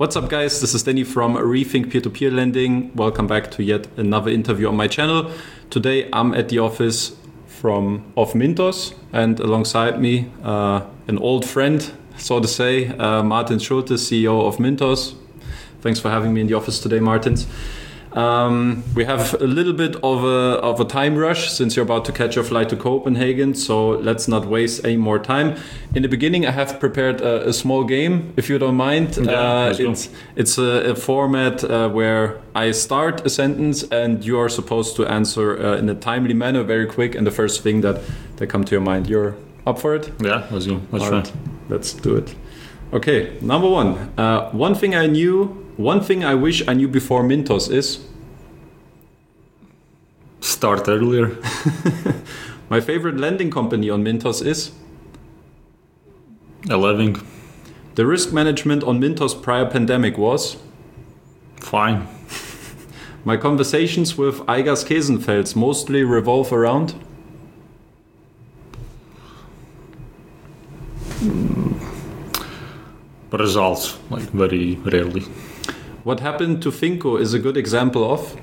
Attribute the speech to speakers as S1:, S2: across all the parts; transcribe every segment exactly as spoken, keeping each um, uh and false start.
S1: What's up, guys? This is Danny from Rethink Peer-to-Peer Lending. Welcome back to yet another interview on my channel. Today I'm at the office from of Mintos, and alongside me uh, an old friend, so to say, uh, Martin Schulte, C E O of Mintos. Thanks for having me in the office today, Martins. Um, we have a little bit of a, of a time rush since you're about to catch your flight to Copenhagen, so let's not waste any more time. In the beginning, I have prepared a, a small game, if you don't mind.
S2: Yeah,
S1: uh, it's it's a, a format uh, where I start a sentence and you are supposed to answer uh, in a timely manner, very quick, and the first thing that, that come to your mind. You're up for it?
S2: Yeah, let's go. Let's try.
S1: Right, let's do it. Okay, number one. Uh, one thing I knew... One thing I wish I knew before Mintos is?
S2: Start earlier.
S1: My favorite lending company on Mintos is?
S2: Eleving.
S1: The risk management on Mintos prior pandemic was?
S2: Fine.
S1: My conversations with Aigas Kesenfels mostly revolve around?
S2: Mm. Results, like very rarely.
S1: What happened to Finco is a good example of?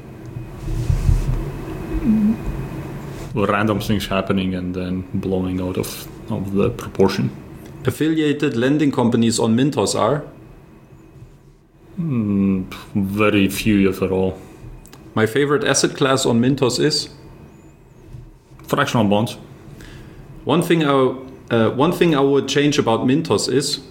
S2: Random things happening and then blowing out of, of the proportion.
S1: Affiliated lending companies on Mintos are?
S2: Mm, very few, if at all.
S1: My favorite asset class on Mintos is?
S2: Fractional bonds.
S1: One thing I, uh, one thing I would change about Mintos is?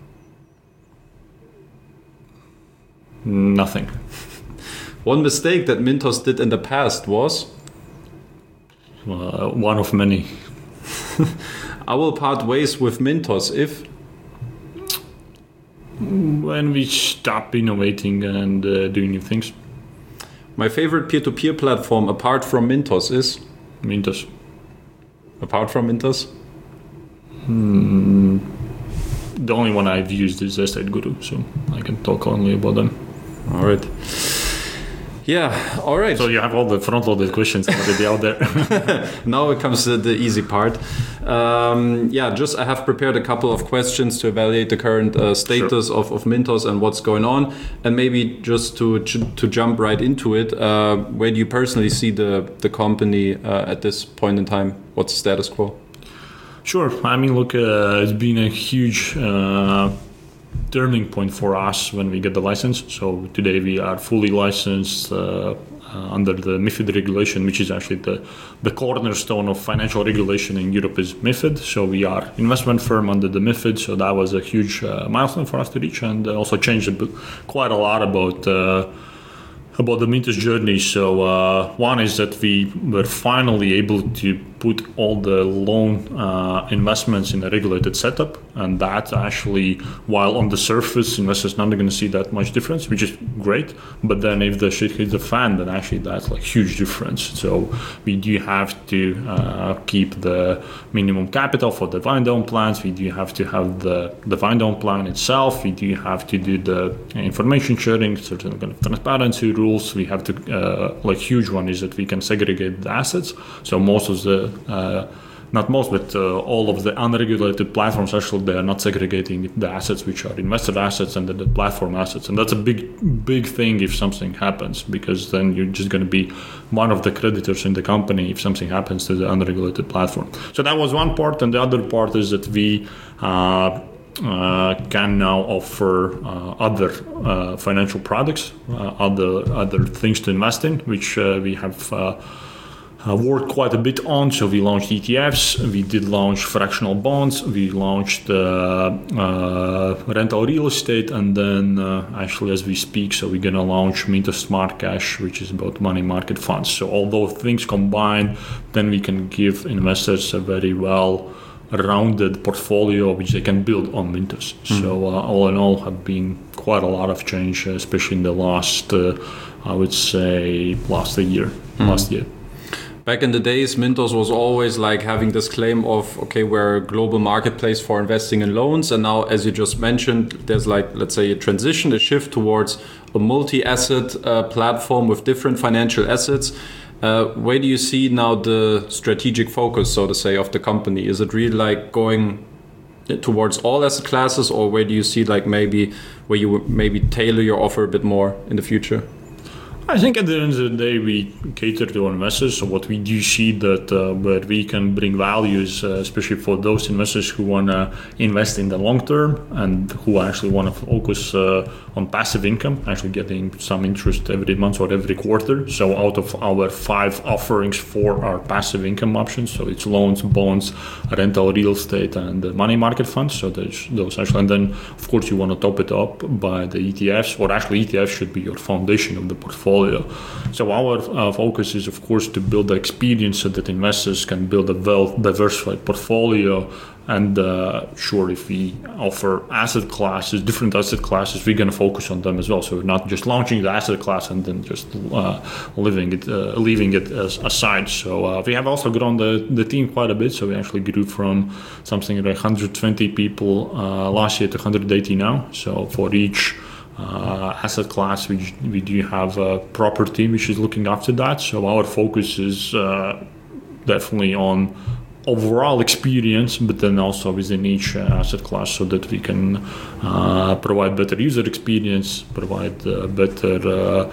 S2: Nothing.
S1: One mistake that Mintos did in the past was?
S2: Uh, one of many.
S1: I will part ways with Mintos if?
S2: When we stop innovating and uh, doing new things.
S1: My favorite peer-to-peer platform apart from Mintos is?
S2: Mintos.
S1: Apart from Mintos?
S2: Hmm. The only one I've used is Estate Guru, so I can talk only about them.
S1: All right. Yeah, all right.
S2: So you have all the front-loaded questions already out there.
S1: Now it comes to the easy part. Um, yeah, just I have prepared a couple of questions to evaluate the current uh, status sure. of, of Mintos and what's going on. And maybe just to to jump right into it, uh, where do you personally see the, the company uh, at this point in time? What's the status quo?
S2: Sure. I mean, look, uh, it's been a huge uh, turning point for us when we get the license. So today we are fully licensed uh, uh, under the MiFID regulation, which is actually the, the cornerstone of financial regulation in Europe is MiFID. So we are investment firm under the MiFID. So that was a huge uh, milestone for us to reach, and also changed a bit, quite a lot about uh, about the Mintos journey. So uh, one is that we were finally able to put all the loan uh, investments in a regulated setup, and that actually, while on the surface investors not going to see that much difference, which is great, but then if the shit hits the fan, then actually that's like huge difference. So we do have to uh, keep the minimum capital for the wind down plans, we do have to have the, the wind down plan itself, we do have to do the information sharing, certain kind of transparency rules, we have to, uh, like huge one is that we can segregate the assets. So most of the Uh, not most, but uh, all of the unregulated platforms, actually, they are not segregating the assets which are investor assets and the, the platform assets. And that's a big, big thing if something happens, because then you're just going to be one of the creditors in the company if something happens to the unregulated platform. So that was one part. And the other part is that we uh, uh, can now offer uh, other uh, financial products, uh, other, other things to invest in, which uh, we have uh, Uh, worked quite a bit on. So we launched E T Fs, we did launch fractional bonds, we launched uh, uh, rental real estate, and then uh, actually as we speak, so we're gonna launch Mintos Smart Cash, which is about money market funds. So all those things combined, then we can give investors a very well rounded portfolio which they can build on Mintos. Mm-hmm. So uh, all in all have been quite a lot of change, especially in the last, uh, I would say, last a year, mm-hmm. last year.
S1: Back in the days, Mintos was always like having this claim of, okay, we're a global marketplace for investing in loans. And now, as you just mentioned, there's like, let's say, a transition, a shift towards a multi-asset uh, platform with different financial assets. Uh, where do you see now the strategic focus, so to say, of the company? Is it really like going towards all asset classes, or where do you see like maybe where you would maybe tailor your offer a bit more in the future?
S2: I think at the end of the day, we cater to our investors. So what we do see that uh, where we can bring values, uh, especially for those investors who want to invest in the long term and who actually want to focus uh, on passive income, actually getting some interest every month or every quarter. So out of our five offerings for our passive income options, so it's loans, bonds, rental real estate, and the money market funds. So there's those actually, and then of course you want to top it up by the E T Fs, or actually E T Fs should be your foundation of the portfolio. So our uh, focus is, of course, to build the experience so that investors can build a well-diversified portfolio. And uh, sure, if we offer asset classes, different asset classes, we're going to focus on them as well. So we're not just launching the asset class and then just uh, leaving it, uh, leaving it as aside. So uh, we have also grown the, the team quite a bit. So we actually grew from something like one hundred twenty people uh, last year to one hundred eighty now. So for each Uh, asset class, we we do have a proper team which is looking after that. So our focus is uh, definitely on overall experience, but then also within each uh, asset class, so that we can uh, provide better user experience, provide uh, better uh,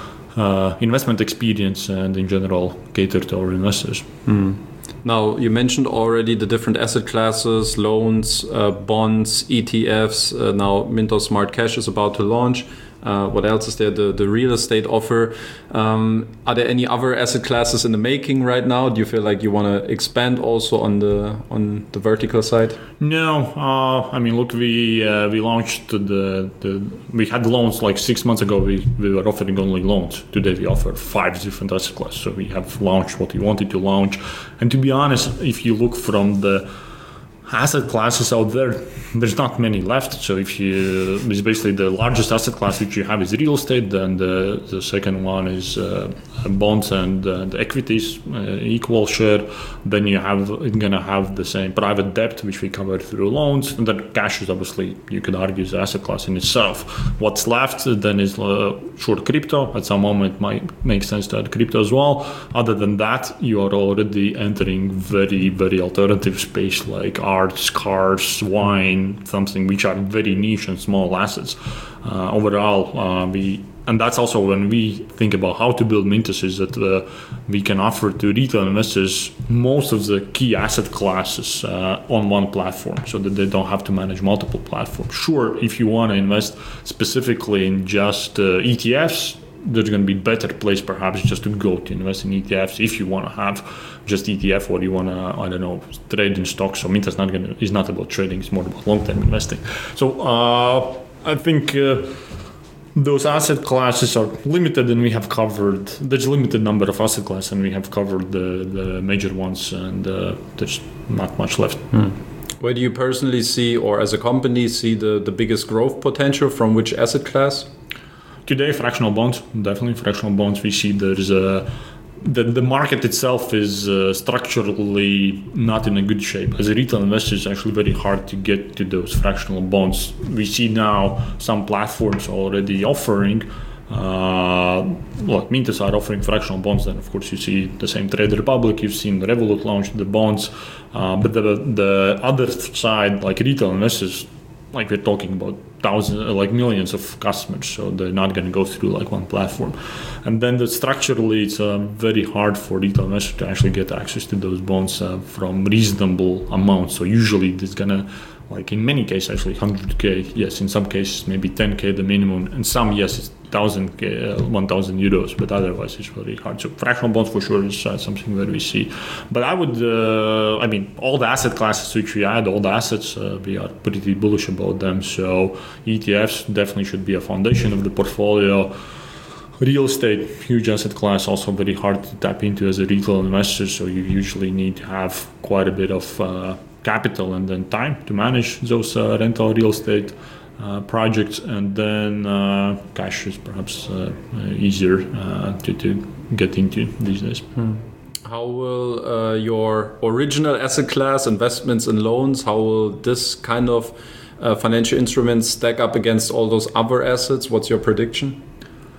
S2: uh, investment experience, and in general cater to our investors.
S1: Mm. Now, you mentioned already the different asset classes, loans, uh, bonds, E T Fs. Uh, now, Mintos Smart Cash is about to launch. Uh, what else is there? The, the real estate offer. Um, are there any other asset classes in the making right now? Do you feel like you want to expand also on the on the vertical side?
S2: No, uh, I mean, look, we uh, we launched the, the we had loans like six months ago. We, we were offering only loans. Today we offer five different asset classes. So we have launched what we wanted to launch. And to be honest, if you look from the asset classes out there, there's not many left. So if you, it's basically the largest asset class which you have is real estate, then the, the second one is uh, bonds and, uh, the equities, uh, equal share. Then you have, you're gonna have the same private debt, which we cover through loans, and then cash is obviously, you could argue, is an asset class in itself. What's left then is uh, short crypto. At some moment it might make sense to add crypto as well. Other than that, you are already entering very, very alternative space like arts, cars, wine, something which are very niche and small assets. Uh, overall, uh, we and that's also when we think about how to build Mintos, is that uh, we can offer to retail investors most of the key asset classes uh, on one platform, so that they don't have to manage multiple platforms. Sure, if you want to invest specifically in just uh, E T Fs, there's going to be better place perhaps just to go to invest in E T Fs if you want to have just E T F, or you want to, I don't know, trade in stocks. So Mintos not going to, is not about trading, it's more about long-term investing. So uh, I think uh, those asset classes are limited, and we have covered, there's a limited number of asset classes, and we have covered the, the major ones, and uh, there's not much left.
S1: Hmm. Where do you personally see, or as a company, see the, the biggest growth potential from which asset class?
S2: Today, fractional bonds, definitely fractional bonds. We see there's a the, the market itself is uh, structurally not in a good shape. As a retail investor, it's actually very hard to get to those fractional bonds. We see now some platforms already offering. Uh, well, Mintos are offering fractional bonds. Then, of course, you see the same Trade Republic. You've seen Revolut launch the bonds, uh, but the the other side, like retail investors, like we're talking about thousands, like millions of customers, so they're not going to go through like one platform. And then the structurally, it's uh, very hard for retail investors to actually get access to those bonds uh, from reasonable amounts. So usually it's going to, like in many cases, actually one hundred K, yes, in some cases maybe ten K the minimum, and some, yes, it's one thousand K, uh, one thousand euros, but otherwise it's very hard. So fractional bonds for sure is uh, something where we see. But I would, uh, I mean, all the asset classes which we add, all the assets, uh, we are pretty bullish about them. So E T Fs definitely should be a foundation of the portfolio. Real estate, huge asset class, also very hard to tap into as a retail investor. So you usually need to have quite a bit of uh, capital and then time to manage those uh, rental real estate uh, projects, and then uh, cash is perhaps uh, easier uh, to, to get into these days.
S1: Hmm. How will uh, your original asset class, investments and loans, how will this kind of uh, financial instruments stack up against all those other assets? What's your prediction?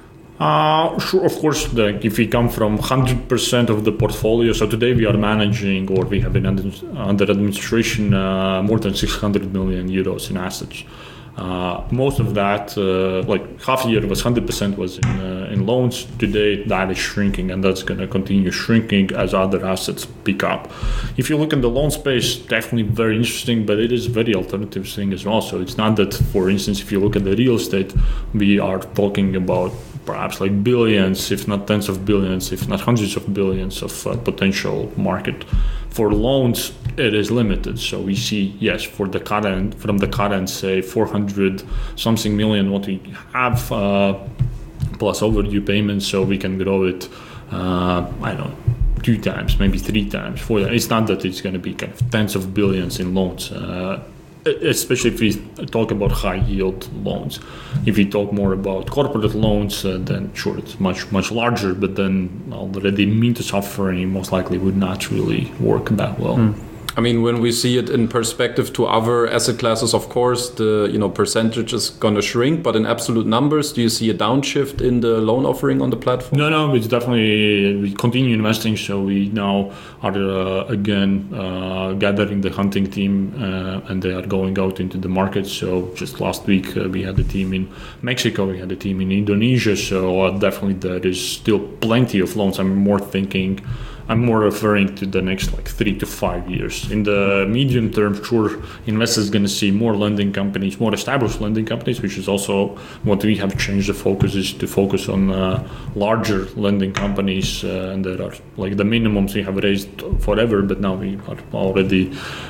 S2: Uh, sure, of course, the, if we come from one hundred percent of the portfolio, so today we are managing or we have in under, under administration uh, more than six hundred million euros in assets. Uh, most of that, uh, like half a year was one hundred percent was in, uh, in loans. Today that is shrinking, and that's going to continue shrinking as other assets pick up. If you look in the loan space, definitely very interesting, but it is very alternative thing as well. So it's not that, for instance, if you look at the real estate, we are talking about perhaps like billions, if not tens of billions, if not hundreds of billions of uh, potential market. For loans, it is limited. So we see, yes, for the current, from the current, say, four hundred something million, what we have, uh, plus overdue payments, so we can grow it, uh, I don't know, two times, maybe three times, four times. It's not that it's going to be kind of tens of billions in loans. Uh, especially if we talk about high yield loans. If we talk more about corporate loans, uh, then sure, it's much, much larger, but then already Mintos offering most likely would not really work that well. Mm.
S1: I mean, when we see it in perspective to other asset classes, of course, the you know percentage is going to shrink. But in absolute numbers, do you see a downshift in the loan offering on the platform?
S2: No, no, it's definitely we continue investing. So we now are uh, again uh, gathering the hunting team, uh, and they are going out into the market. So just last week uh, we had a team in Mexico, we had a team in Indonesia. So uh, definitely there is still plenty of loans. I'm more thinking. I'm more referring to the next like three to five years. In the medium term, sure, investors going to see more lending companies, more established lending companies, which is also what we have changed the focus is to focus on uh, larger lending companies. Uh, and there are like the minimums we have raised forever, but now we are already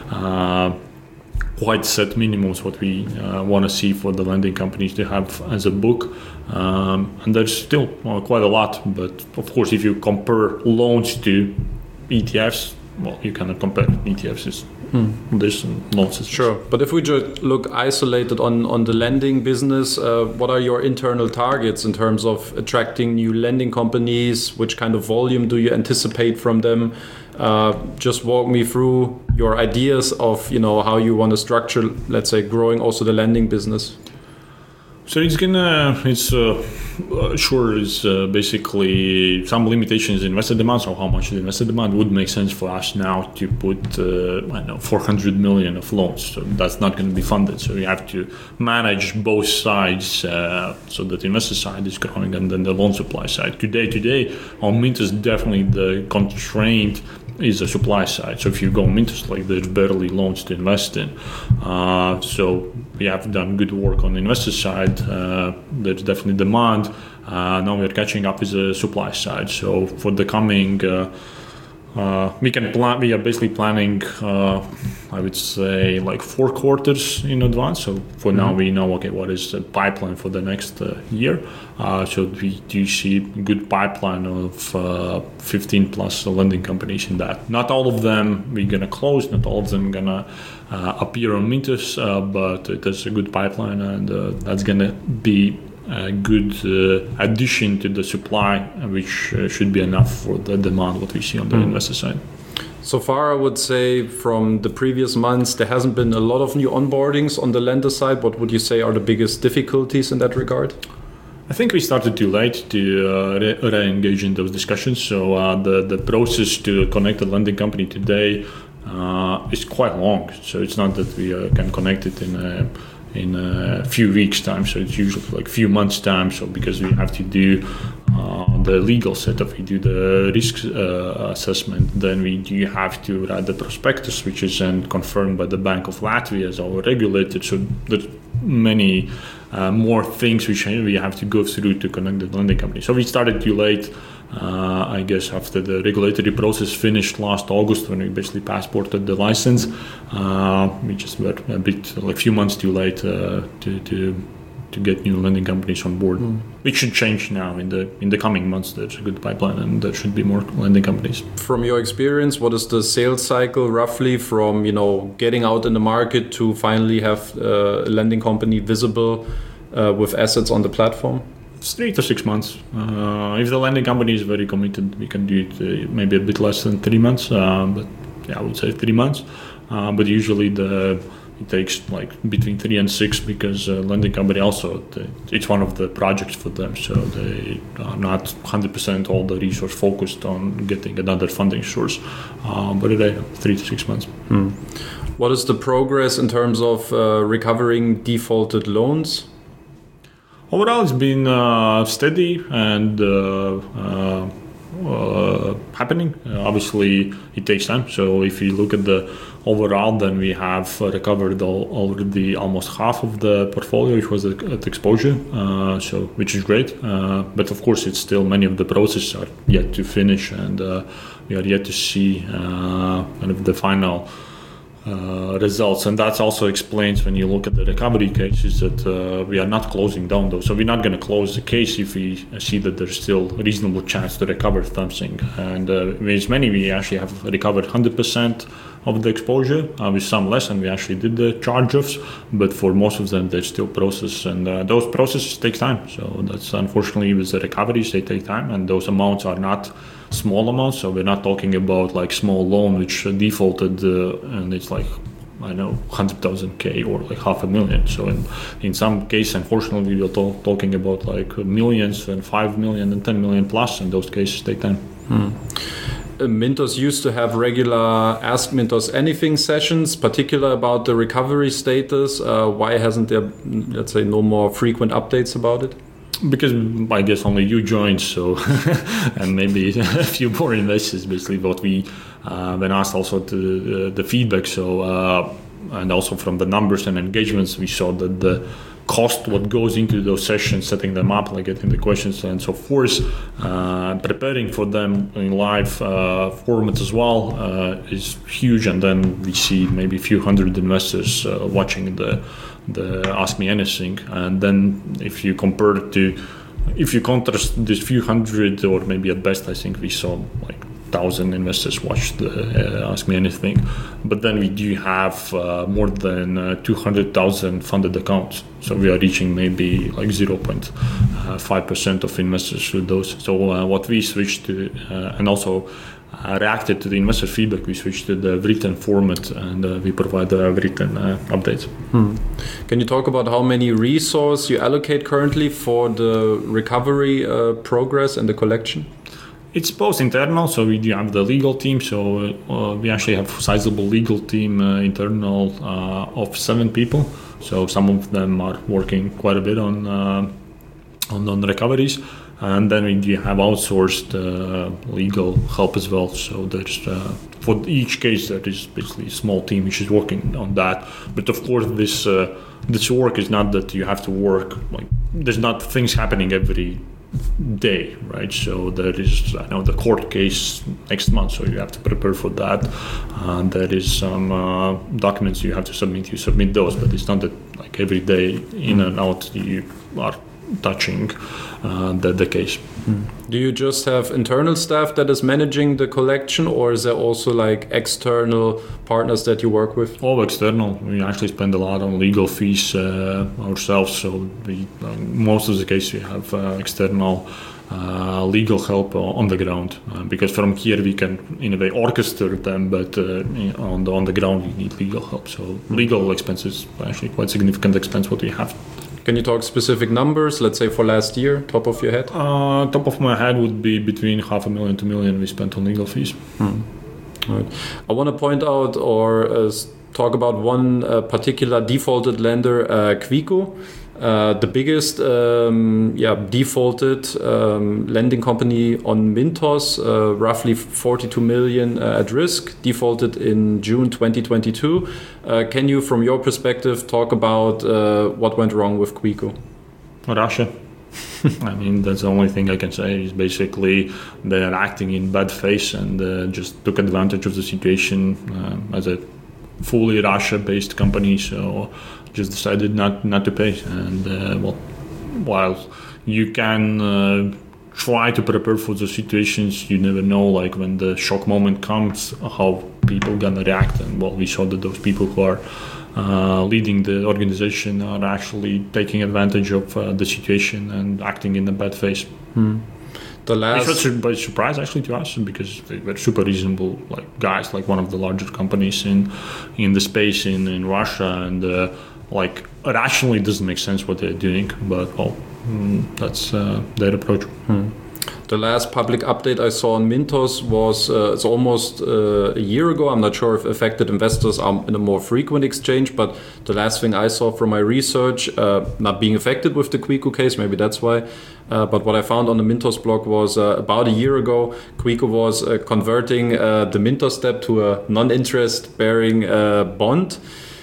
S2: uh, quite set minimums what we uh, want to see for the lending companies to have as a book. Um, and there's still uh, quite a lot, but of course if you compare loans to E T Fs, well, you cannot compare E T Fs is mm. this and loans is
S1: sure. But if we just look isolated on, on the lending business, uh, what are your internal targets in terms of attracting new lending companies? Which kind of volume do you anticipate from them? Uh, just walk me through your ideas of you know how you want to structure, let's say, growing also the lending business.
S2: So it's gonna, it's uh, uh, sure, it's uh, basically some limitations in investor demand. So how much the investor demand would make sense for us now to put, uh, I don't know, four hundred million of loans. So that's not going to be funded. So we have to manage both sides uh, so that the investor side is growing and then the loan supply side. Today, today, on Mintos, definitely the constraint is the supply side. So if you go Mintos, like there's barely loans to invest in. Uh, so we have done good work on the investor side. Uh, there's definitely demand. Uh, now we're catching up with the supply side. So for the coming, uh, uh, we can plan. We are basically planning. Uh, I would say like four quarters in advance. So for mm-hmm. now we know okay what is the pipeline for the next uh, year. Uh, so we do see good pipeline of uh, fifteen plus lending companies in that. Not all of them we're gonna close. Not all of them gonna uh, appear on Mintos, uh, but it is a good pipeline, and uh, that's gonna be a good uh, addition to the supply, which uh, should be enough for the demand what we see on the mm. investor side.
S1: So far, I would say from the previous months, there hasn't been a lot of new onboardings on the lender side. What would you say are the biggest difficulties in that regard?
S2: I think we started too late to uh, re- re-engage in those discussions. So uh, the, the process to connect a lending company today uh, is quite long. So it's not that we uh, can connect it in a in a few weeks time, so it's usually like a few months time. So because we have to do uh, the legal setup, we do the risk uh, assessment, then we do have to write the prospectus, which is then confirmed by the Bank of Latvia as our regulator. So there's many uh, more things which we have to go through to connect the lending company. So we started too late. Uh, I guess after the regulatory process finished last August, when we basically passported the license, uh, we just were a bit like a few months too late uh, to, to to get new lending companies on board. Mm. Which should change now in the in the coming months. There's a good pipeline, and there should be more lending companies.
S1: From your experience, what is the sales cycle roughly from you know getting out in the market to finally have uh, a lending company visible uh, with assets on the platform?
S2: It's three to six months. Uh, if the lending company is very committed, we can do it uh, maybe a bit less than three months. Uh, but yeah, I would say three months. Uh, but usually the it takes like between three and six because uh, lending company also the, it's one of the projects for them, so they are not one hundred percent all the resource focused on getting another funding source, uh, but it three to six months.
S1: Hmm. What is the progress in terms of uh, recovering defaulted loans?
S2: Overall, it's been uh, steady and uh, uh, uh, happening. Uh, obviously, it takes time. So if you look at the overall, then we have recovered all, already almost half of the portfolio, which was at exposure. Uh, so which is great. Uh, but of course, it's still many of the processes are yet to finish, and uh, we are yet to see uh, kind of the final Uh, results, and that also explains when you look at the recovery cases that uh, we are not closing down those. So we're not going to close the case if we see that there's still a reasonable chance to recover something. And uh, with many, we actually have recovered one hundred percent of the exposure, uh, with some less, and we actually did the charge-offs. But for most of them, they're still processed, and uh, those processes take time. So that's unfortunately with the recoveries, they take time, and those amounts are not small amounts. So we're not talking about like small loan which defaulted uh, and it's like I know one hundred thousand K or like half a million. So in, in some cases, unfortunately, we're talk, talking about like millions and five million and ten million plus, and those cases take time.
S1: Hmm. Uh, Mintos used to have regular Ask Mintos Anything sessions, particular about the recovery status. Uh, why hasn't there, let's say, no more frequent updates about it?
S2: Because I guess only you joined, so and maybe a few more investors. Basically, what we uh, been asked also to uh, the feedback. So uh, and also from the numbers and engagements, we saw that the cost what goes into those sessions, setting them up, like getting the questions and so forth, uh, preparing for them in live uh, format as well uh, is huge. And then we see maybe a few hundred investors uh, watching the. the Ask Me Anything, and then if you compare it to, if you contrast this few hundred, or maybe at best I think we saw like thousand investors watch the uh, Ask Me Anything, but then we do have uh, more than uh, two hundred thousand funded accounts, so we are reaching maybe like zero point five percent of investors through those. So uh, what we switched to, uh, and also Uh, reacted to the investor feedback, we switched to the written format, and uh, we provide uh, written uh, updates.
S1: Hmm. Can you talk about how many resources you allocate currently for the recovery uh, progress and the collection?
S2: It's both internal, so we do have the legal team, so uh, we actually have a sizable legal team uh, internal uh, of seven people. So some of them are working quite a bit on uh, on, on recoveries. And then we do have outsourced uh, legal help as well. So there's uh, for each case there is basically a small team which is working on that. But of course, this uh, this work is not that you have to work like there's not things happening every day, right? So there is I know the court case next month, so you have to prepare for that. And there is some uh, documents you have to submit. You submit those, but it's not that like every day in and out you are touching uh, the, the case.
S1: Hmm. Do you just have internal staff that is managing the collection, or is there also like external partners that you work with?
S2: All external. We actually spend a lot on legal fees uh, ourselves, so we, uh, most of the case we have uh, external uh, legal help on the ground, uh, because from here we can in a way orchestrate them, but uh, on the on the ground we need legal help. So legal expenses are actually quite significant expense what we have.
S1: Can you talk specific numbers, let's say for last year, top of your head?
S2: Uh, top of my head would be between half a million to a million we spent on legal fees.
S1: Hmm. Right. I want to point out or uh, talk about one uh, particular defaulted lender, uh, Quico. Uh, the biggest um, yeah, defaulted um, lending company on Mintos, uh, roughly forty-two million uh, at risk, defaulted in June twenty twenty-two. Uh, can you, from your perspective, talk about uh, what went wrong with Quico?
S2: Russia. I mean, that's the only thing I can say is basically they're acting in bad faith and uh, just took advantage of the situation uh, as a fully Russia-based company. So just decided not not to pay, and uh, well, while you can uh, try to prepare for the situations, you never know, like when the shock moment comes, how people gonna react. And well, we saw that those people who are uh, leading the organization are actually taking advantage of uh, the situation and acting in a bad faith.
S1: Hmm. The last
S2: Which was a surprise actually to us because they were super reasonable, like guys, like one of the larger companies in in the space in, in Russia, and uh, like rationally it doesn't make sense what they're doing, but well, mm, that's uh, their approach.
S1: Hmm. The last public update I saw on Mintos was uh, it's almost uh, a year ago. I'm not sure if affected investors are in a more frequent exchange, but the last thing I saw from my research, uh, not being affected with the Quico case, maybe that's why. Uh, but what I found on the Mintos blog was uh, about a year ago, Quico was uh, converting uh, the Mintos debt to a non-interest bearing uh, bond.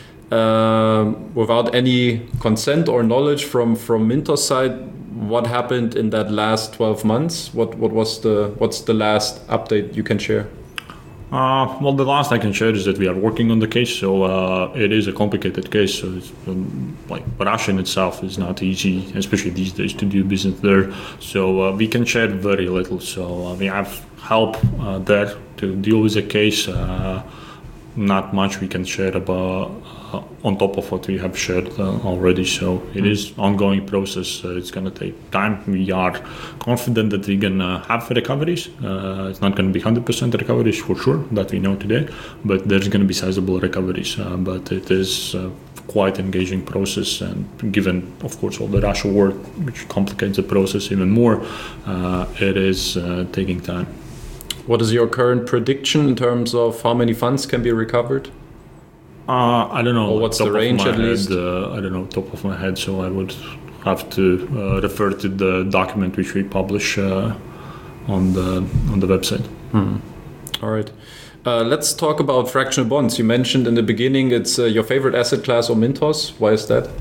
S1: Uh, without any consent or knowledge from from Mintos side. What happened in that last twelve months? What what was the what's the last update you can share?
S2: Uh, well, the last I can share is that we are working on the case. So uh, it is a complicated case. So it's, um, like Russia in itself is not easy, especially these days, to do business there. So uh, we can share very little. So uh, we have help uh, there to deal with the case. Uh, not much we can share about uh, on top of what we have shared uh, already. So it is ongoing process. Uh, it's going to take time. We are confident that we're going to have recoveries. Uh, it's not going to be one hundred percent recoveries for sure, that we know today, but there's going to be sizable recoveries. Uh, but it is uh, quite engaging process, and given, of course, all the Russia war, which complicates the process even more, uh, it is uh, taking time.
S1: What is your current prediction in terms of how many funds can be recovered?
S2: Uh, I don't know.
S1: Or what's the range at
S2: head,
S1: least?
S2: Uh, I don't know, top of my head. So I would have to uh, refer to the document which we publish uh, on the on the website.
S1: Hmm. All right. Uh, let's talk about fractional bonds. You mentioned in the beginning it's uh, your favorite asset class, or Mintos. Why is that?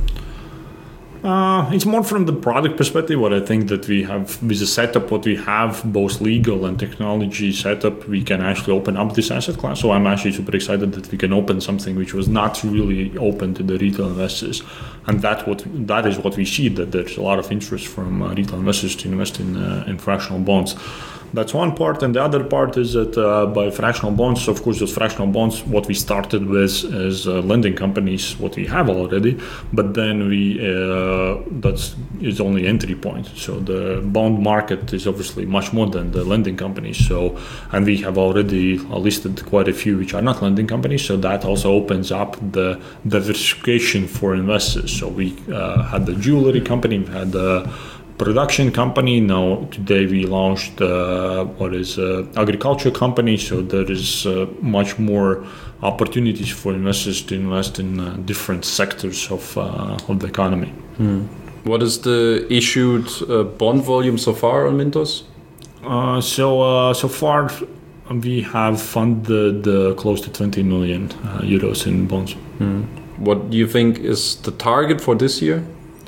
S2: Uh, it's more from the product perspective. What I think that we have with the setup, what we have, both legal and technology setup, we can actually open up this asset class. So I'm actually super excited that we can open something which was not really open to the retail investors, and that what that is what we see, that there's a lot of interest from uh, retail investors to invest in uh, in fractional bonds. That's one part, and the other part is that uh, by fractional bonds, of course, those fractional bonds, what we started with is uh, lending companies, what we have already, but then we uh, that's is only entry point. So the bond market is obviously much more than the lending companies. So, and we have already listed quite a few which are not lending companies. So that also opens up the diversification for investors. So we uh, had the jewelry company, we had the production company. Now today we launched uh, what is uh, agriculture company. So there is uh, much more opportunities for investors to invest in uh, different sectors of uh, of the economy.
S1: Hmm. What is the issued uh, bond volume so far on Mintos?
S2: Uh, so uh, so far we have funded uh, close to twenty million uh, euros in bonds.
S1: Hmm. What do you think is the target for this year?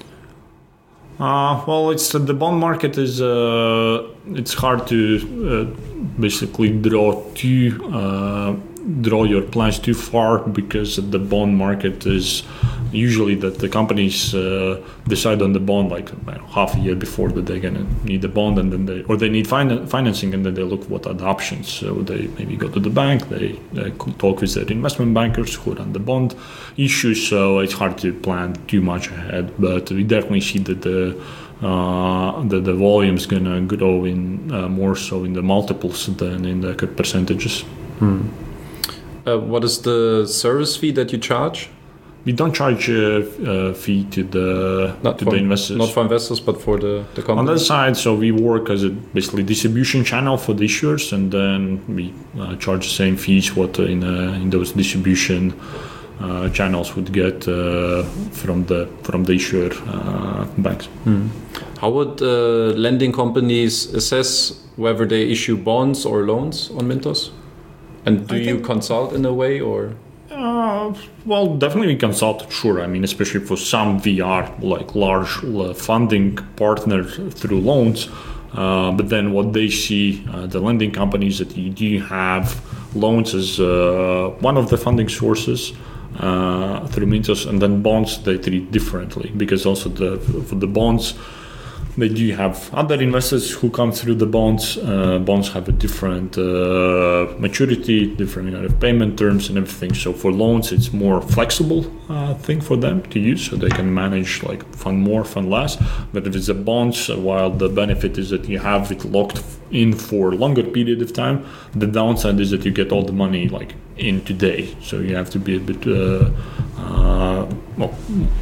S2: Uh, well, it's uh, the bond market is uh, it's hard to uh, basically draw too uh, draw your plans too far, because the bond market is usually that the companies uh, decide on the bond like you know, half a year before that they're gonna need the bond, and then they or they need fin- financing, and then they look what are the options. So they maybe go to the bank, they, they talk with their investment bankers who run the bond issues. So it's hard to plan too much ahead, but we definitely see that the uh, that the volume is gonna grow in uh, more so in the multiples than in the percentages.
S1: Hmm. Uh, what is the service fee that you charge?
S2: We don't charge a uh, uh, fee to the
S1: not
S2: to
S1: for,
S2: the investors.
S1: Not for investors, but for the, the company.
S2: On that side, so we work as a basically distribution channel for the issuers, and then we uh, charge the same fees what in uh, in those distribution uh, channels would get uh, from the from the issuer uh, banks.
S1: Hmm. How would uh, lending companies assess whether they issue bonds or loans on Mintos? And do you consult in a way, or?
S2: Uh, well, definitely we consult, sure. I mean, especially for some V R, like large uh, funding partner through loans. Uh, but then what they see, uh, the lending companies, that you do have loans as uh, one of the funding sources uh, through Mintos, and then bonds they treat differently, because also the for the bonds, they do have other investors who come through the bonds. Uh, bonds have a different uh, maturity, different you know, payment terms and everything. So for loans, it's more flexible uh, thing for them to use, so they can manage like fund more, fund less. But if it's a bonds, while the benefit is that you have it locked in for a longer period of time, the downside is that you get all the money like in today. So you have to be a bit uh, uh, well.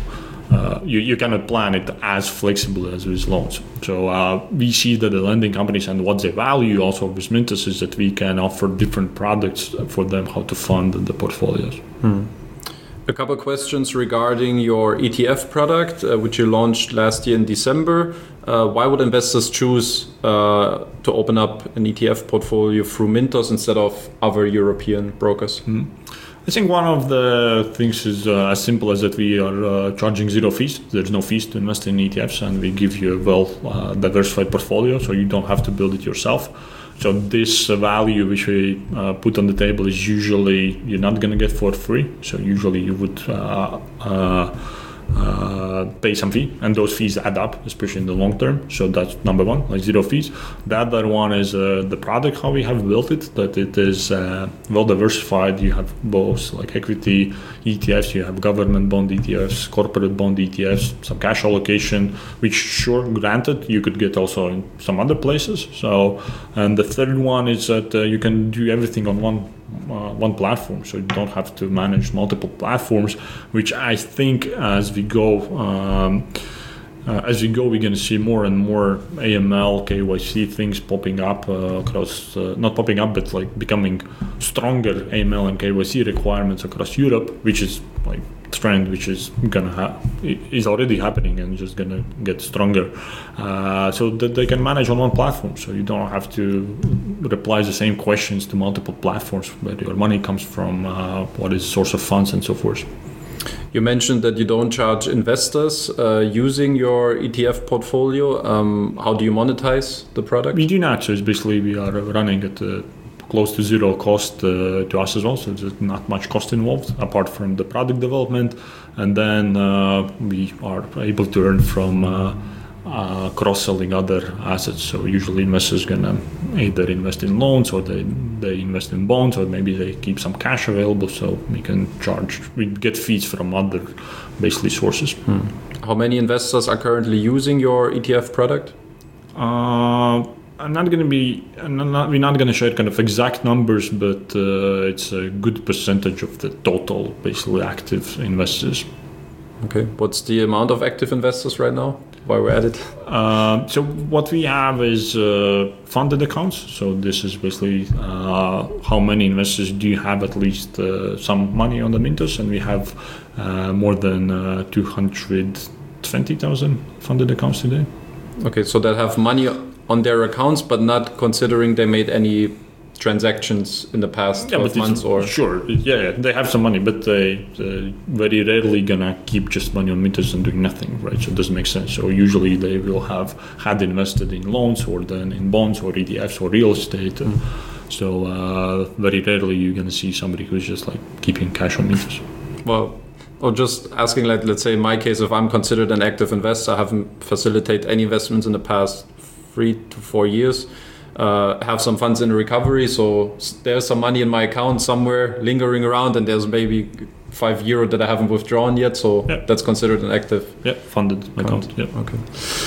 S2: Uh, you, you cannot plan it as flexible as with loans. So uh, we see that the lending companies, and what they value also with Mintos, is that we can offer different products for them how to fund the portfolios.
S1: Hmm. A couple of questions regarding your E T F product, uh, which you launched last year in December. Uh, why would investors choose uh, to open up an E T F portfolio through Mintos instead of other European brokers?
S2: Hmm. I think one of the things is uh, as simple as that we are uh, charging zero fees. There's no fees to invest in E T Fs, and we give you a well uh, diversified portfolio, so you don't have to build it yourself. So this uh, value which we uh, put on the table is usually you're not going to get for free. So usually you would uh, uh, uh, pay some fee, and those fees add up, especially in the long term. So that's number one, like zero fees. The other one is uh, the product, how we have built it, that it is uh, well diversified. You have both like equity E T Fs, you have government bond E T Fs, corporate bond E T Fs, some cash allocation, which sure, granted, you could get also in some other places. So, and the third one is that uh, you can do everything on one Uh, one platform, so you don't have to manage multiple platforms, which I think as we go um, uh, as we go we're going to see more and more A M L, K Y C things popping up uh, across uh, not popping up but like becoming stronger A M L and K Y C requirements across Europe, which is like trend which is gonna ha- is already happening and just gonna get stronger, uh, so that they can manage on one platform, so you don't have to reply the same questions to multiple platforms where your money comes from, uh, what is source of funds and so forth.
S1: You mentioned that you don't charge investors uh, using your E T F portfolio. Um, how do you monetize the product?
S2: We do not, so it's basically we are running at uh, close to zero cost uh, to us as well, so there's not much cost involved apart from the product development, and then uh, we are able to earn from uh, uh, cross-selling other assets. So usually investors gonna either invest in loans or they, they invest in bonds, or maybe they keep some cash available, so we can charge, we get fees from other basically sources.
S1: Hmm. How many investors are currently using your E T F product?
S2: Uh, I'm not going to be, I'm not, we're not going to share kind of exact numbers, but uh, it's a good percentage of the total basically active investors.
S1: Okay, what's the amount of active investors right now, while we're at it?
S2: Uh, so what we have is uh, funded accounts. So this is basically uh, how many investors do you have at least uh, some money on the Mintos, and we have uh, more than uh, two hundred twenty thousand funded accounts today.
S1: Okay, so they have money on their accounts, but not considering they made any transactions in the past twelve yeah, months, or
S2: sure, yeah, yeah, they have some money, but they uh, very rarely gonna keep just money on Mintos and doing nothing, right? So it doesn't make sense. So usually they will have had invested in loans, or then in bonds, or E T Fs, or real estate. Mm. So uh, very rarely you're gonna see somebody who's just like keeping cash on Mintos.
S1: Well, or just asking, like, let's say in my case, if I'm considered an active investor, I haven't facilitated any investments in the past three to four years. Uh, have some funds in recovery, so there's some money in my account somewhere lingering around, and there's maybe five euro that I haven't withdrawn yet, so yeah. That's considered an active
S2: yeah, funded account. account.
S1: Yeah. Okay.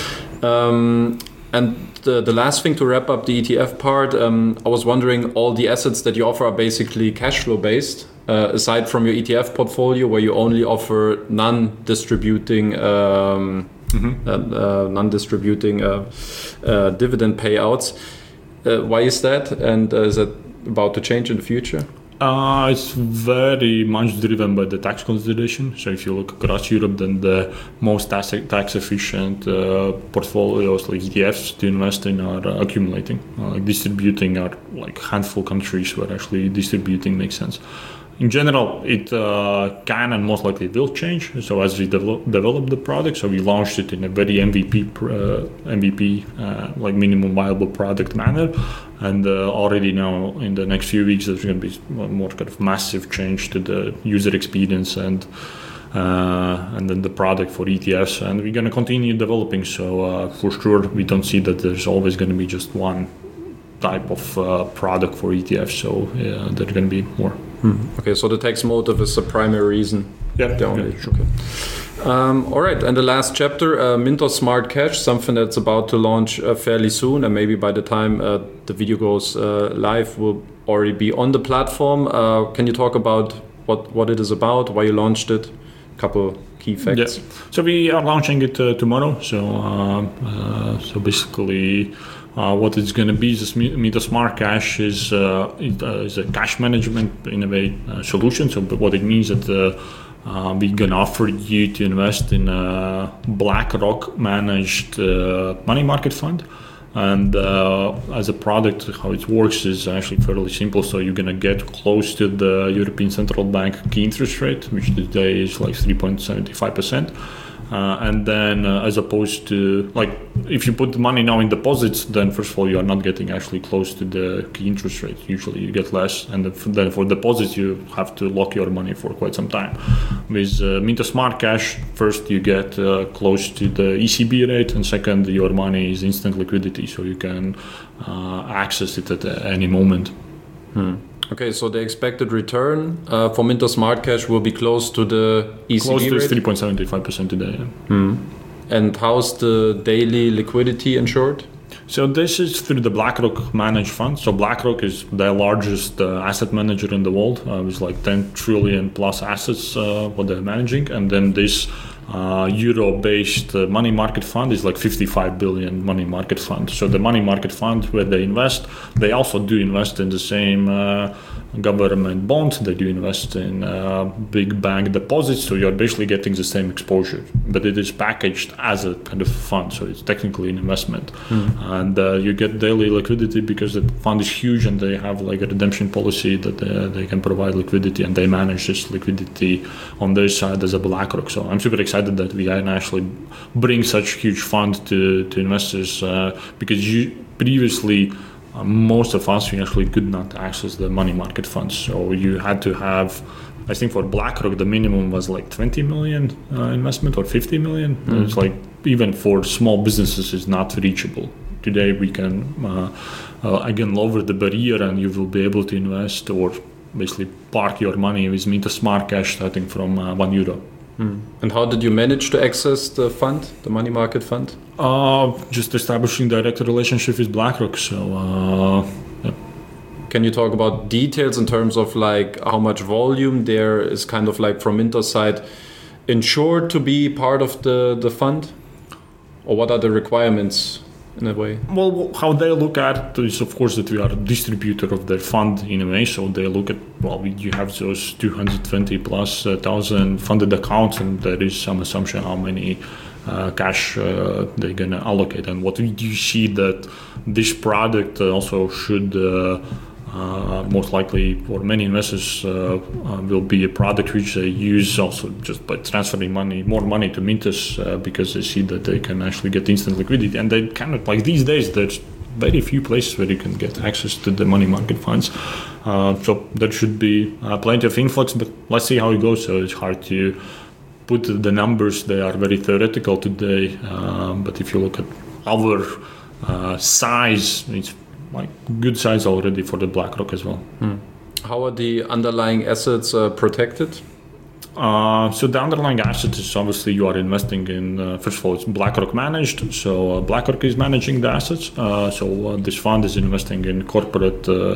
S1: Um, and the, the last thing to wrap up the E T F part, um, I was wondering, all the assets that you offer are basically cash flow based, uh, aside from your E T F portfolio, where you only offer non-distributing um, mm-hmm. uh, uh, non-distributing uh, uh, dividend payouts. Uh, why is that, and uh, is that about to change in the future?
S2: Uh, it's very much driven by the tax consideration. So if you look across Europe, then the most tax, tax efficient uh, portfolios like E T Fs to invest in are uh, accumulating. Uh, like distributing are like handful countries where actually distributing makes sense. In general, it uh, can and most likely will change. So as we develop, develop the product, so we launched it in a very M V P, uh, M V P uh, like minimum viable product manner, and uh, already now in the next few weeks there's going to be more kind of massive change to the user experience and uh, and then the product for E T Fs, and we're going to continue developing. So uh, for sure, we don't see that there's always going to be just one type of uh, product for E T Fs. So yeah, there are going to be more.
S1: Hmm. Okay, so the tax motive is the primary reason.
S2: Yeah,
S1: the only.
S2: yeah, sure.
S1: Okay. Um, all right, and the last chapter, uh, Mintos Smart Cash, something that's about to launch uh, fairly soon, and maybe by the time uh, the video goes uh, live, will already be on the platform. Uh, can you talk about what, what it is about, why you launched it, a couple key facts?
S2: Yeah. So we are launching it uh, tomorrow. So uh, uh, so basically, uh, what it's going to be is Mintos Smart Cash is uh, it, uh, is a cash management in a way uh, solution. So what it means that uh, Uh, we're going to offer you to invest in a BlackRock managed uh, money market fund. And uh, as a product, how it works is actually fairly simple. So you're going to get close to the European Central Bank key interest rate, which today is like three point seven five percent. Uh, and then uh, as opposed to, like, if you put the money now in deposits, then first of all, you are not getting actually close to the key interest rate. Usually you get less. And then for deposits, you have to lock your money for quite some time. With uh, Mintos Smart Cash, first you get uh, close to the E C B rate, and second, your money is instant liquidity. So you can uh, access it at any moment.
S1: Hmm. Okay, so the expected return uh, for Mintos Smart Cash will be close to the E C B
S2: close to
S1: rate?
S2: three point seven five percent today. Yeah.
S1: Hmm. And how's the daily liquidity ensured?
S2: So this is through the BlackRock managed fund. So BlackRock is the largest uh, asset manager in the world, uh, with like ten trillion plus assets uh, what they're managing, and then this uh, euro-based uh, money market fund is like fifty-five billion money market fund. So the money market fund where they invest, they also do invest in the same uh, government bonds. They do invest in uh, big bank deposits. So you're basically getting the same exposure, but it is packaged as a kind of fund. So it's technically an investment, mm. and uh, you get daily liquidity because the fund is huge and they have like a redemption policy that they, they can provide liquidity, and they manage this liquidity on their side as a BlackRock. So I'm super excited that we can actually bring such huge fund to, to investors uh, because you previously uh, most of us we actually could not access the money market funds. So you had to have, I think for BlackRock the minimum was like twenty million uh, investment or fifty million. Mm-hmm. It's like even for small businesses is not reachable. Today we can uh, uh, again lower the barrier and you will be able to invest or basically park your money with Mintos Smart Cash starting from uh, one euro.
S1: Mm. And how did you manage to access the fund, the money market fund?
S2: Uh, just establishing direct relationship with BlackRock. So, uh, yeah.
S1: Can you talk about details in terms of like how much volume there is kind of like from Mintos side insured to be part of the, the fund? Or what are the requirements in a way?
S2: Well, how they look at it is, of course, that we are a distributor of their fund in a way. So they look at, well, you have those two hundred twenty plus uh, thousand funded accounts, and there is some assumption how many uh, cash uh, they're going to allocate. And what we do see that this product also should uh, uh, most likely for many investors uh, uh, will be a product which they use also just by transferring money, more money to Mintos uh, because they see that they can actually get instant liquidity. And they kind of like these days there's very few places where you can get access to the money market funds. Uh, so there should be uh, plenty of influx, but let's see how it goes. So it's hard to put the numbers. They are very theoretical today. Um, but if you look at our uh, size, it's like good size already for the BlackRock as well.
S1: Hmm. How are the underlying assets uh, protected?
S2: Uh, so the underlying asset is obviously you are investing in, uh, first of all, it's BlackRock managed. So uh, BlackRock is managing the assets. Uh, so uh, this fund is investing in corporate uh,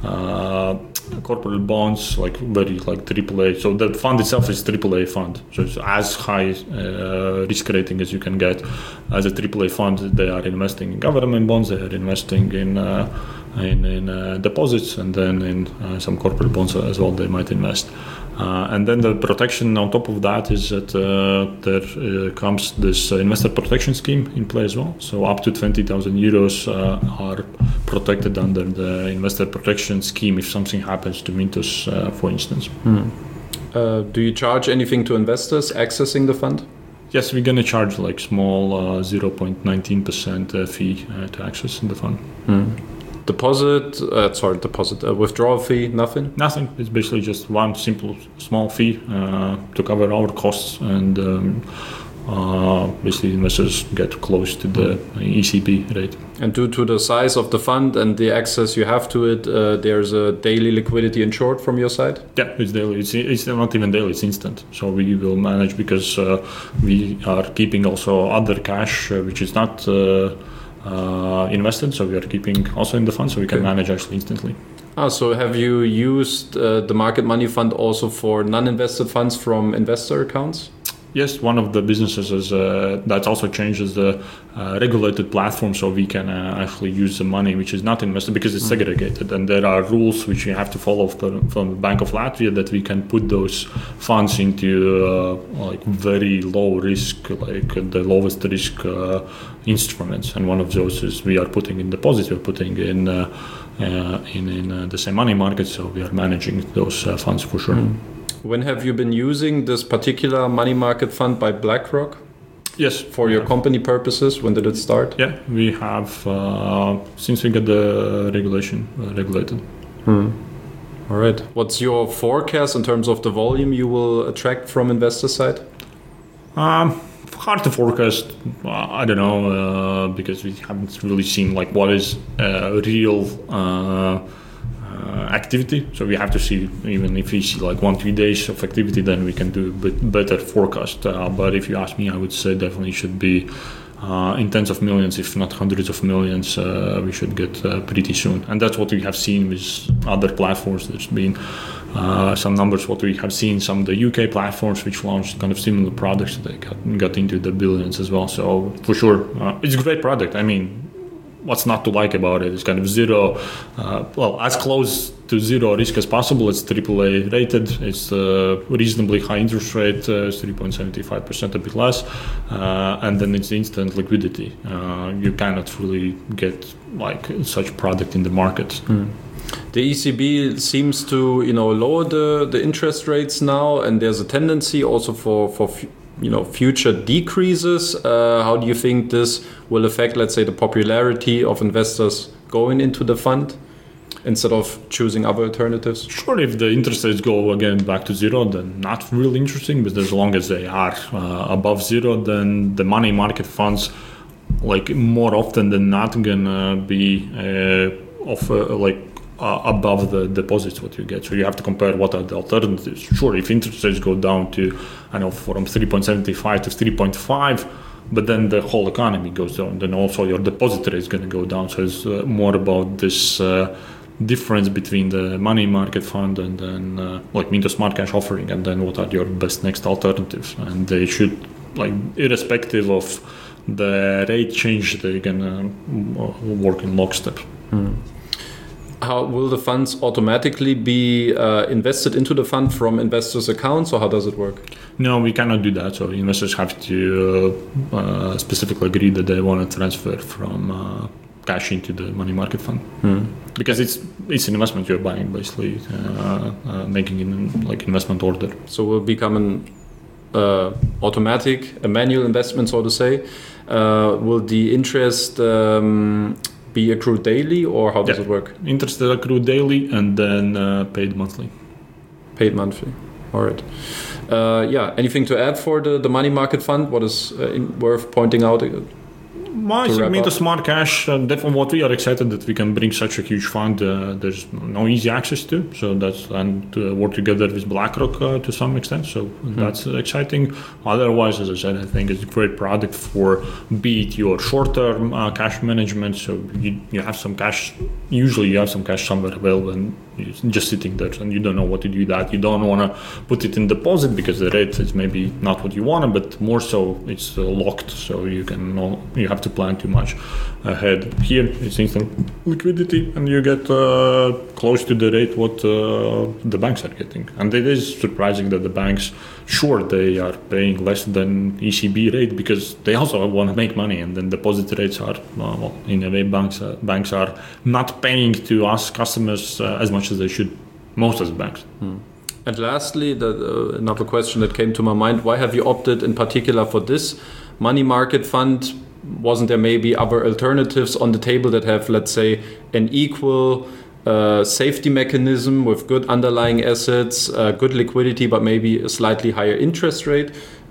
S2: uh, corporate bonds, like very like triple A. So the fund itself is triple A fund. So it's as high uh, risk rating as you can get. As a triple A fund, they are investing in government bonds. They are investing in uh, in, in uh, deposits, and then in uh, some corporate bonds as well. They might invest. Uh, and then the protection on top of that is that uh, there uh, comes this uh, investor protection scheme in play as well. So up to twenty thousand euros uh, are protected under the investor protection scheme if something happens to Mintos, uh, for instance.
S1: Hmm. Uh, do you charge anything to investors accessing the fund?
S2: Yes, we're going to charge like small uh, zero point one nine percent uh, fee uh, to access the fund.
S1: Hmm. deposit, uh, sorry, deposit, uh, withdrawal fee, nothing?
S2: Nothing. It's basically just one simple, small fee uh, to cover our costs, and um, uh, basically investors get close to the E C B rate.
S1: And due to the size of the fund and the access you have to it, uh, there's a daily liquidity ensured from your side?
S2: Yeah, it's daily. It's, it's not even daily, it's instant. So we will manage because uh, we are keeping also other cash, uh, which is not uh, uh, invested. So we are keeping also in the fund, so we can
S1: Okay.
S2: manage actually instantly.
S1: Ah, so have you used uh, the Market Money Fund also for non-invested funds from investor accounts?
S2: Yes, one of the businesses is uh, that also changes the uh, regulated platform, so we can uh, actually use the money which is not invested because it's segregated, and there are rules which we have to follow from, from the Bank of Latvia that we can put those funds into uh, like very low risk, like the lowest risk uh, instruments, and one of those is we are putting in deposit, we're putting in uh, uh, in, in uh, the same money market, so we are managing those uh, funds for sure. Mm.
S1: When have you been using this particular money market fund by BlackRock?
S2: Yes.
S1: For your company purposes, when did it start?
S2: Yeah, we have uh, since we got the regulation uh, regulated.
S1: Hmm. All right. What's your forecast in terms of the volume you will attract from investor side?
S2: Um, hard to forecast. Uh, I don't know uh, because we haven't really seen like what is uh, real. Uh, Uh, activity, so we have to see. Even if we see like one three days of activity, then we can do a bit better forecast. Uh, but if you ask me, I would say definitely should be uh, in tens of millions, if not hundreds of millions. Uh, we should get uh, pretty soon, and that's what we have seen with other platforms. There's been uh, some numbers. What we have seen, some of the U K platforms which launched kind of similar products, they got, got into the billions as well. So for sure, uh, it's a great product. I mean, what's not to like about it? It's kind of zero, uh, well, as close to zero risk as possible. It's triple A rated. It's uh, reasonably high interest rate, uh, three point seven five percent, a bit less. Uh, and then it's instant liquidity. Uh, you cannot really get like such product in the market.
S1: Mm. The E C B seems to, you know, lower the, the interest rates now, and there's a tendency also for, for you know, future decreases. Uh, how do you think this will affect, let's say, the popularity of investors going into the fund instead of choosing other alternatives?
S2: Sure, if the interest rates go again back to zero, then not really interesting, but as long as they are uh, above zero, then the money market funds, like more often than not, gonna be uh, of uh, like uh, above the deposits what you get. So you have to compare what are the alternatives. Sure, if interest rates go down to, I know, from three point seven five to three point five, but then the whole economy goes down, then also your deposit rate is going to go down. So it's uh, more about this uh, difference between the money market fund and then uh, like Mintos Smart Cash offering, and then what are your best next alternatives. And they should, like, irrespective of the rate change, they can uh, work in lockstep.
S1: Hmm. How will the funds automatically be uh, invested into the fund from investors' accounts, or how does it work?
S2: No, we cannot do that. So investors have to uh, uh, specifically agree that they want to transfer from uh, cash into the money market fund, hmm. because it's it's an investment you're buying, basically uh, uh, making in like investment order.
S1: So it will become an uh, automatic, a manual investment, so to say. Uh, will the interest um, be accrued daily, or how does
S2: yeah.
S1: it work?
S2: Interest is accrued daily and then uh, paid monthly.
S1: Paid monthly. All right. Uh, yeah. Anything to add for the, the money market fund? What is uh, in, worth pointing out?
S2: I think Mintos Smart Cash, uh, definitely what we are excited that we can bring such a huge fund. Uh, there's no easy access to, so that's, and to work together with BlackRock uh, to some extent. So mm-hmm. that's uh, exciting. Otherwise, as I said, I think it's a great product for be it your short-term uh, cash management. So you, you have some cash. Usually, you have some cash somewhere available, and it's just sitting there, and you don't know what to do with that. You don't want to put it in deposit because the rate is maybe not what you want, but more so it's uh, locked, so you can know, you have to plan too much ahead. Here it's instant liquidity, and you get uh, close to the rate what uh, the banks are getting. And it is surprising that the banks, sure, they are paying less than E C B rate because they also want to make money, and then deposit rates are, uh, well, in a way, banks uh, banks are not paying to us customers uh, as much as they should, most of the banks.
S1: Hmm. And lastly, the, uh, another question that came to my mind: why have you opted in particular for this money market fund wasn't there maybe other alternatives on the table that have, let's say, an equal uh, safety mechanism with good underlying assets, uh, good liquidity, but maybe a slightly higher interest rate?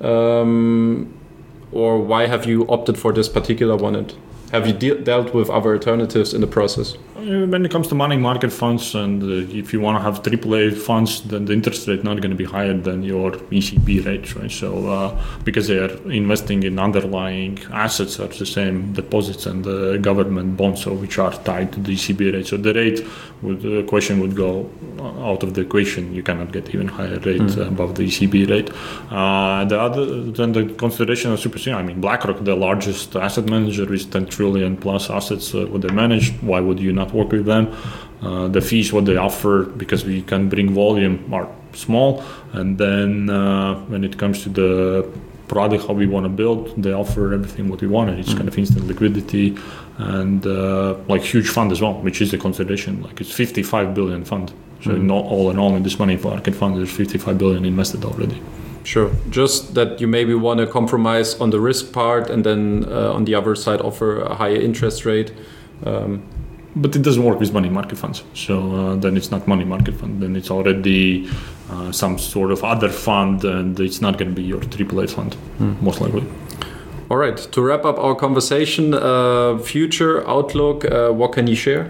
S1: Um, or why have you opted for this particular one? And have you de- dealt with other alternatives in the process?
S2: When it comes to money market funds, and uh, if you want to have triple A funds, then the interest rate not going to be higher than your E C B rate, right? So uh, because they are investing in underlying assets are the same deposits and the government bonds, so which are tied to the E C B rate. So the rate would the question would go out of the equation. You cannot get even higher rate mm-hmm. above the E C B rate. Uh, the other then the consideration of super senior. I mean, BlackRock, the largest asset manager, is ten trillion plus assets uh, what they manage. Why would you not work with them? Uh, the fees what they offer, because we can bring volume, are small, and then uh, when it comes to the product how we want to build, they offer everything what we wanted. It's mm-hmm. kind of instant liquidity and uh, like huge fund as well, which is the consideration. Like it's fifty-five billion fund. So mm-hmm. not all in all in this money market fund, there's fifty-five billion invested already.
S1: Sure. Just that you maybe want to compromise on the risk part and then uh, on the other side offer a higher interest rate. Um,
S2: but it doesn't work with money market funds. So uh, then it's not money market fund. Then it's already uh, some sort of other fund, and it's not going to be your triple A fund, mm. most likely.
S1: All right. To wrap up our conversation, uh, future outlook, uh, what can you share?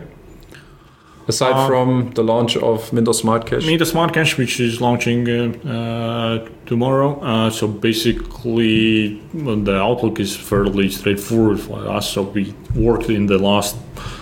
S1: Aside uh, from the launch of Mintos Smart Cash?
S2: Mintos Smart Cash, which is launching uh, uh, tomorrow. Uh, so basically, well, the outlook is fairly straightforward for us. So we worked in the last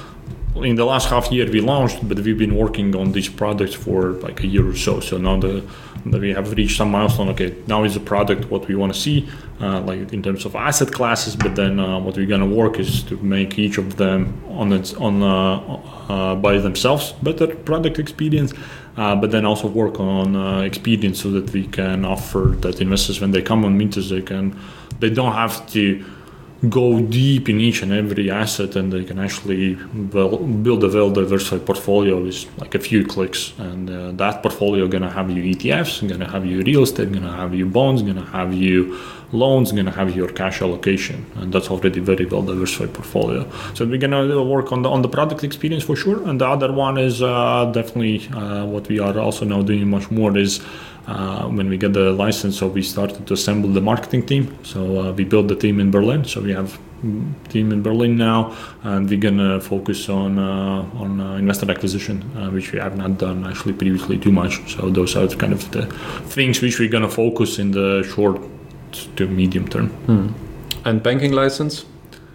S2: in the last half year we launched, but we've been working on these products for like a year or so. So now the, that we have reached some milestone. Okay, now is the product what we want to see, uh, like in terms of asset classes. But then uh, what we're gonna work is to make each of them on its on uh, uh, by themselves better product experience. Uh, but then also work on uh, experience so that we can offer that investors when they come on Mintos, they can they don't have to go deep in each and every asset, and they can actually well, build a well-diversified portfolio with like a few clicks. And uh, that portfolio gonna have you E T Fs, gonna have you real estate, gonna have you bonds, gonna have you loans, gonna have your cash allocation, and that's already very well-diversified portfolio. So we're gonna work on the on the product experience for sure. And the other one is uh, definitely uh, what we are also now doing much more is. Uh, when we get the license, so we started to assemble the marketing team. So uh, we built the team in Berlin. So we have a team in Berlin now, and we're gonna focus on uh, on uh, investor acquisition, uh, which we have not done actually previously too much. So those are kind of the things which we're gonna focus in the short to medium term.
S1: Hmm. And banking license?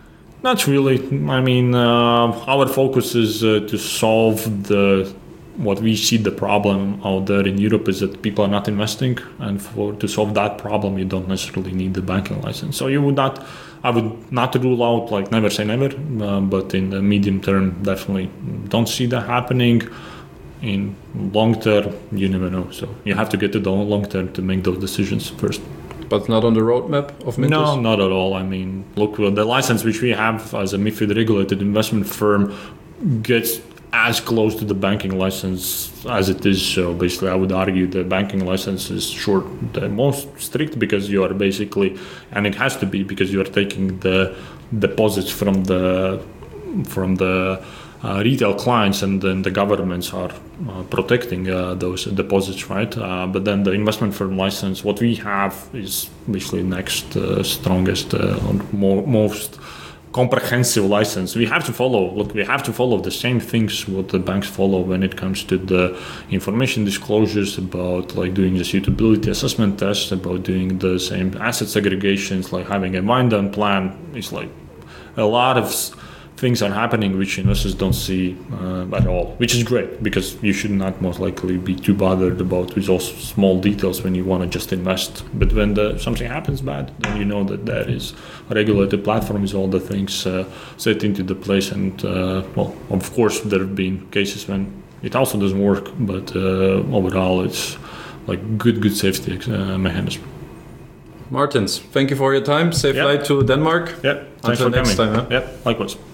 S2: Not really. I mean, uh, our focus is uh, to solve the. What we see the problem out there in Europe is that people are not investing, and for to solve that problem, you don't necessarily need the banking license. So you would not, I would not rule out, like never say never, uh, but in the medium term, definitely don't see that happening. In long term, you never know. So you have to get to the long term to make those decisions first.
S1: But not on the roadmap of Mintos?
S2: No, not at all. I mean, look, the license which we have as a MiFID regulated investment firm gets as close to the banking license as it is. So basically I would argue the banking license is short the most strict, because you are basically, and it has to be, because you are taking the deposits from the from the uh, retail clients, and then the governments are uh, protecting uh, those deposits, right? Uh, but then the investment firm license, what we have is basically next uh, strongest uh, more, most comprehensive license. We have to follow, look, we have to follow the same things what the banks follow when it comes to the information disclosures about like doing the suitability assessment tests, about doing the same asset segregations, like having a wind down plan. It's like a lot of things are happening which investors don't see uh, at all, which is great, because you should not most likely be too bothered about with all small details when you want to just invest. But when the, something happens bad, then you know that there is a regulated platform with all the things uh, set into the place. And uh, well, of course, there have been cases when it also doesn't work, but uh, overall, it's like good, good safety uh, mechanism.
S1: Martins, thank you for your time. Safe
S2: yep.
S1: flight to Denmark.
S2: Yeah, thanks
S1: Until
S2: for
S1: next
S2: coming.
S1: time. Huh?
S2: Yeah, likewise.